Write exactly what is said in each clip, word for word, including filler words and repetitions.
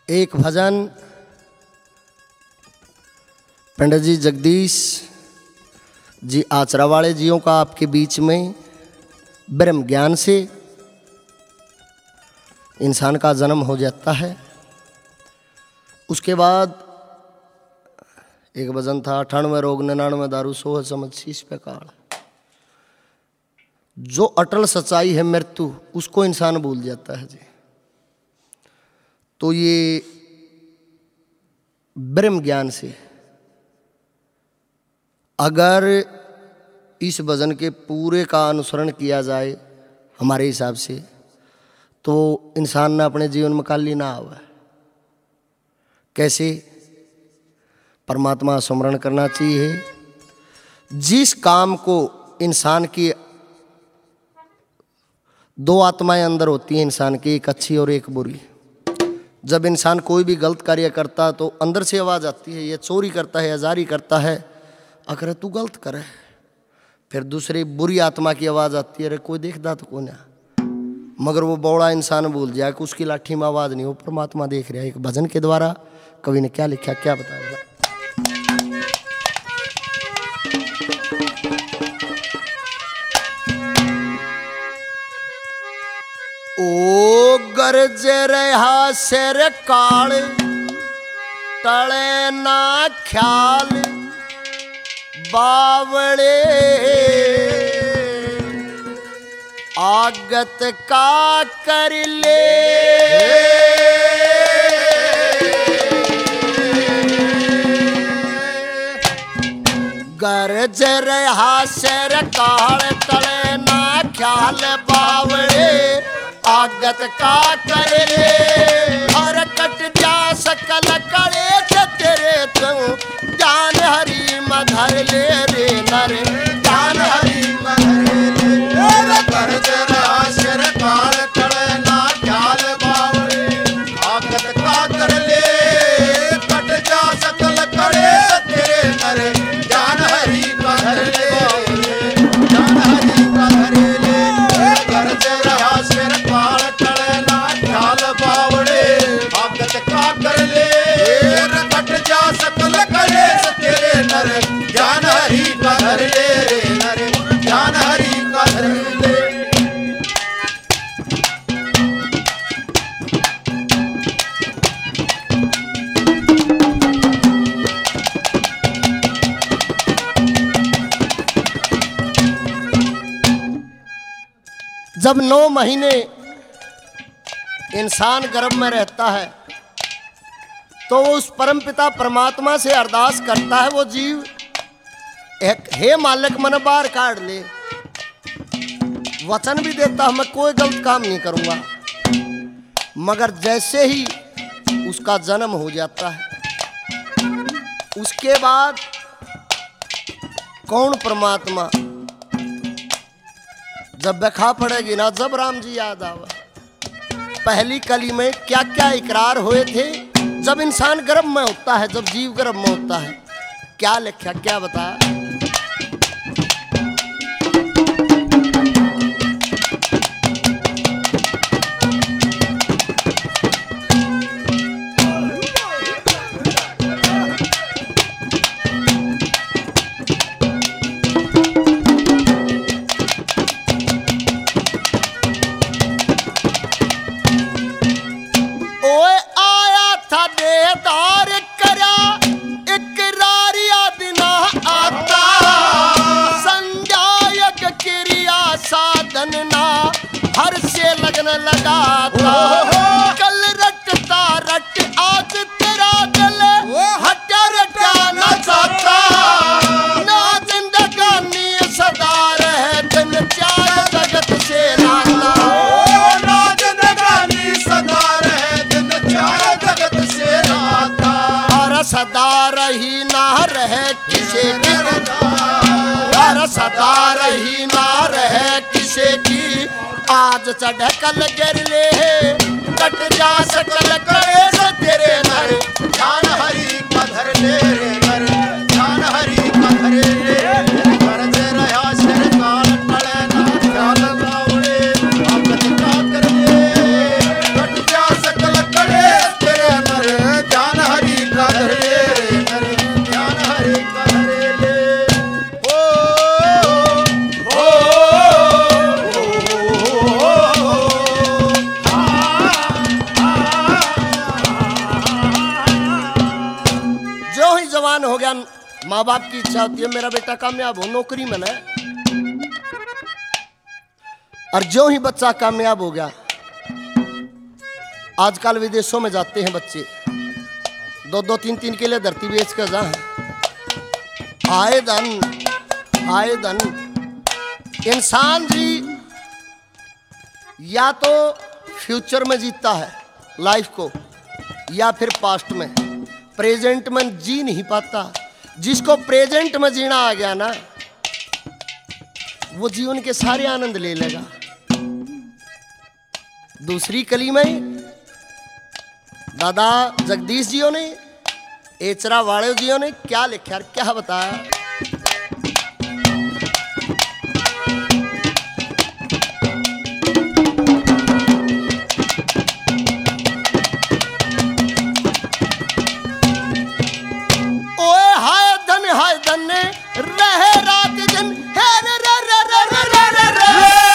एक भजन पंडित जी जगदीश जी आचरावाड़े जियों का आपके बीच में ब्रह्म ज्ञान से इंसान का जन्म हो जाता है। उसके बाद एक भजन था अठानवे रोग निन्यानवे दारू सोह समझ शीश पे काल। जो अटल सच्चाई है मृत्यु, उसको इंसान भूल जाता है जी। तो ये ब्रह्म ज्ञान से अगर इस भजन के पूरे का अनुसरण किया जाए हमारे हिसाब से, तो इंसान ने अपने जीवन में काली ना आवे। कैसे? परमात्मा स्मरण करना चाहिए। जिस काम को इंसान की दो आत्माएं अंदर होती हैं इंसान की, एक अच्छी और एक बुरी। जब इंसान कोई भी गलत कार्य करता है तो अंदर से आवाज़ आती है, ये चोरी करता है या जारी करता है, अगर तू गलत करे। फिर दूसरी बुरी आत्मा की आवाज़ आती है, अरे कोई देखता तो कौन है। मगर वो बौड़ा इंसान भूल जाए कि उसकी लाठी में आवाज़ नहीं, वो परमात्मा देख रहा है। एक भजन के द्वारा कवि ने क्या लिखा, क्या बताया। ओ गरज रहा सिर काल टले ना ख्याल बावड़े आगत का कर ले। गरज रहा सिर काल टले ना ख्याल बावड़े आगत का कर ले। हर कट जा सकल करे तेरे तू जान हरी मधर ले रे नर जान हरी मधर ले। गरज रहा सिर काल टले ना ख्याल बावड़े आगत का कर ले। कट जा सकल करे तेरे नर जान हरी मधर ले जान हरी मधर ले। गरज रहा सिर काल टले ना ख्याल बावड़े आगत का कर ले। कट जा सकल करे तेरे नर जान हरी मधर ले रे नर जान हरी मधर ले। जब नौ महीने इंसान गर्भ में रहता है तो वो उस परमपिता परमात्मा से अरदास करता है, वो जीव एक हे मालिक मन बाहर काट ले। वचन भी देता है मैं कोई गलत काम नहीं करूंगा। मगर जैसे ही उसका जन्म हो जाता है उसके बाद कौन परमात्मा जब बखा पड़ेगी ना, जब राम जी याद आवा। पहली कली में क्या क्या इकरार हुए थे जब इंसान गर्भ में होता है, जब जीव गर्भ में होता है, क्या लिखा, क्या बताया। हर से लगन लगा था कल रटता रट आज तेरा दिल हटा रटा न चाहता। ना जिंदगानी सदा रहे दिन चार जगत से नाता। ना जिंदगानी सदा रहे दिन चार जगत से नाता। और सदा रही ना रहे किसे की, और सदा रही ना रहे किसे की। आज चढ़ कल गिर ले कट जा सकल करे से तेरे नर जान हरी मधर ले रे नर जान हरी मधर ले। गरज रहा सिर काल टले ना ख्याल बावड़े आगत का कर ले। कट जा सकल करे तेरे नर दौरान माँ बाप की इच्छा होती है मेरा बेटा कामयाब हो, नौकरी में ना। और जो ही बच्चा कामयाब हो गया, आजकल विदेशों में जाते हैं बच्चे, दो दो तीन तीन किले धरती बेच कर जा, आए धन आए धन। इंसान जी या तो फ्यूचर में जीता है लाइफ को, या फिर पास्ट में, प्रेजेंट में जी नहीं पाता। जिसको प्रेजेंट में जीना आ गया ना, वो जीवन के सारे आनंद ले लेगा। दूसरी कली में दादा जगदीश जियों ने, एचरा वाले जियों ने क्या लिखा, क्या बताया। ओए हाय धन हाय धन रहे रात दिन, हे रे रे रे रे रे रे रे रे।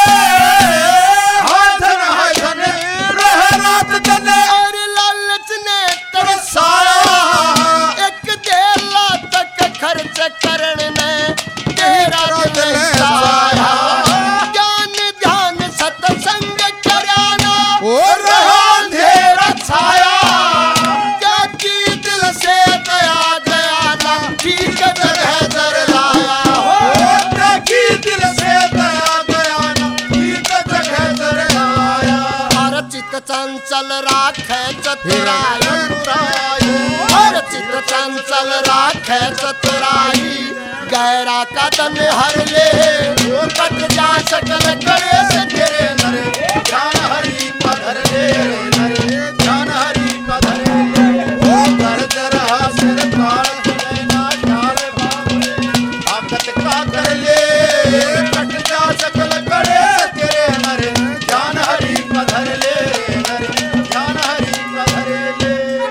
हाय धन हाय धन रहे रात दिन, और लालच ने तरसाया, एक देला तक खर्च करने तेरा दिल साया। ज्ञान ध्यान सत्संग कराना और रहा अंधेरा छाया। क्या की दिल से दया दया ना, ठीक जगह दर लाया हो। देखी दिल से दया दया ना, ठीक जगह दर आया। और चित चंचल राखे चतुराई, और चित चंचल राखे चतुराई। गैरा का तन हर ले, कट जा सकल करे से तेरे नरे। ध्यान हरि का धर ले नरे, ध्यान हरि का धर ले। ओ कर जरा सिर काल ना ख्याल बाबरे, भगत का कर ले, कट जा सकल करे से तेरे नरे। ध्यान हरि का धर ले नरे, ध्यान हरि का धर ले।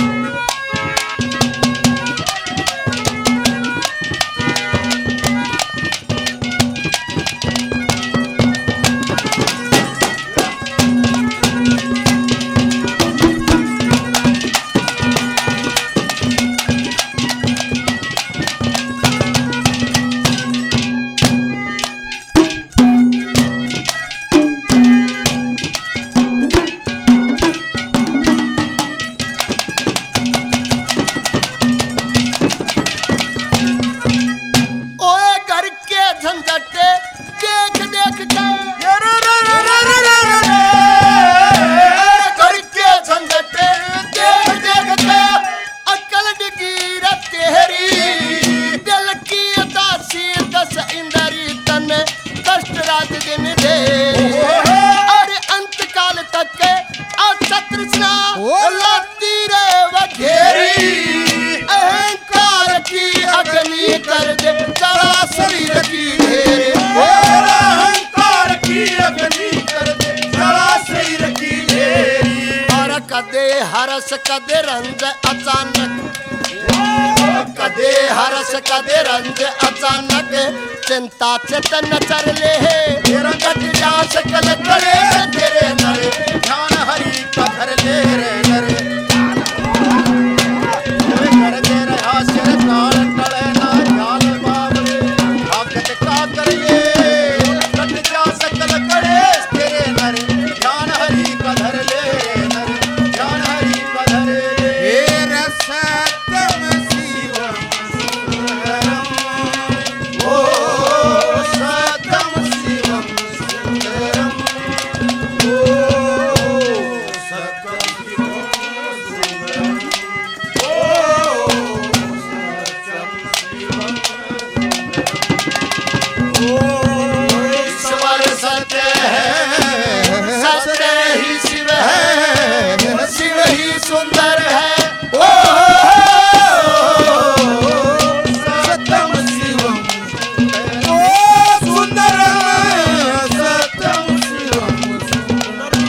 ओए घर के झंझटे देख देख के, घर के झंझटे देख देख के अकल डिगी रे तेरी। दिल की उदासी दस इंदरी तन कष्ट रात दिन दे। और अंत काल तक के अतृष्णा लाती रे वघेरी। अहंकार की अग्नि कर दे जला शरीर की ढेरे। अहंकार की अग्नि कर दे जला शरीर की ढेरी। और कदे हरस कदे रंज अचानक, कदे हरस कदे रंज अचानक। चिंता चेतन चर ले, कट जा सकल करे से तेरे नरे। ध्यान हरि का धर ले रे नरे, कर दे रहा सिर काल टले ना ख्याल बाबरे। भगत का कर ले, कट जा सकल करे तेरे नरे। ध्यान हरि का धर ले नरे, ध्यान हरि का धर ले। हे सत्यम शिवम सुंदरम, ओ सत्यम शिवम सुंदरम, ओ सत्यम शिवम सुंदरम, ओ सत्यम शिवम सुंदरम। ओ ईश्वर सत्य है, सत्य ही शिव है, शिव ही सुंदर है। ओ सत्यम शिवम ओ सुंदरम, सत्यम शिवम सुंदरम।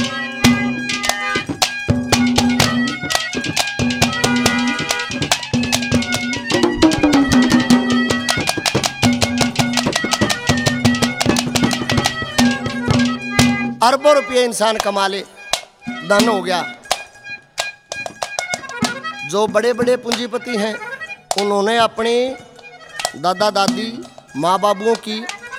अरबों रुपये इंसान कमा ले, धन हो गया। जो बड़े बड़े पूंजीपति हैं उन्होंने अपने दादा दादी माँ बाबुओं की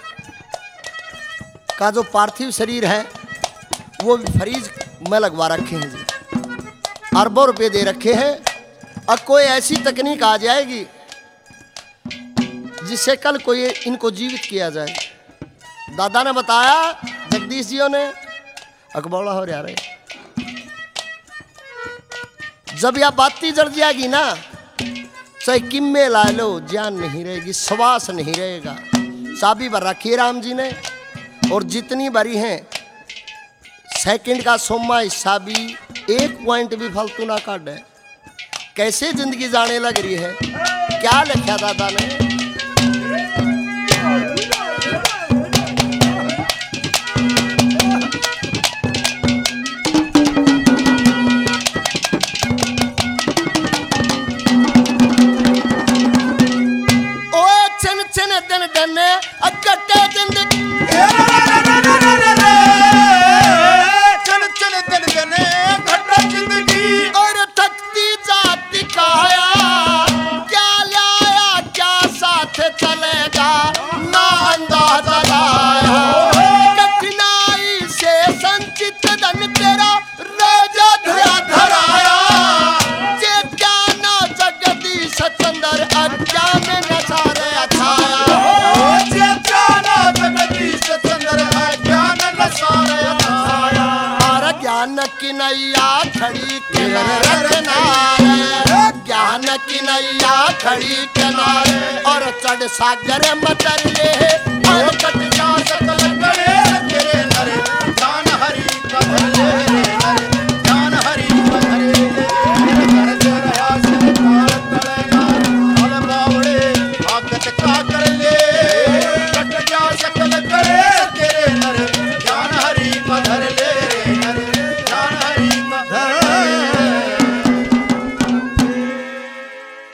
का जो पार्थिव शरीर है वो भी फ्रीज में लगवा रखे हैं जी, अरबों रुपए दे रखे हैं। अब कोई ऐसी तकनीक आ जाएगी जिससे कल कोई इनको जीवित किया जाए। दादा ने बताया, जगदीश जी ने, अकबौला हो रहा है, जब यह बाती जड़ जाएगी ना, चाहे किम्मे ला लो, जान नहीं रहेगी, श्वास नहीं रहेगा। चाबी भर रखी है राम जी ने, और जितनी भरी हैं सेकंड का सोमा हिस्सा भी एक पॉइंट भी फालतू ना काट है। कैसे जिंदगी जाने लग रही है, क्या लिखा दादा ने। की नैया खड़ी किनारे, ज्ञान की नैया खड़ी किनारे, और चढ़ सागर मतर ले और कट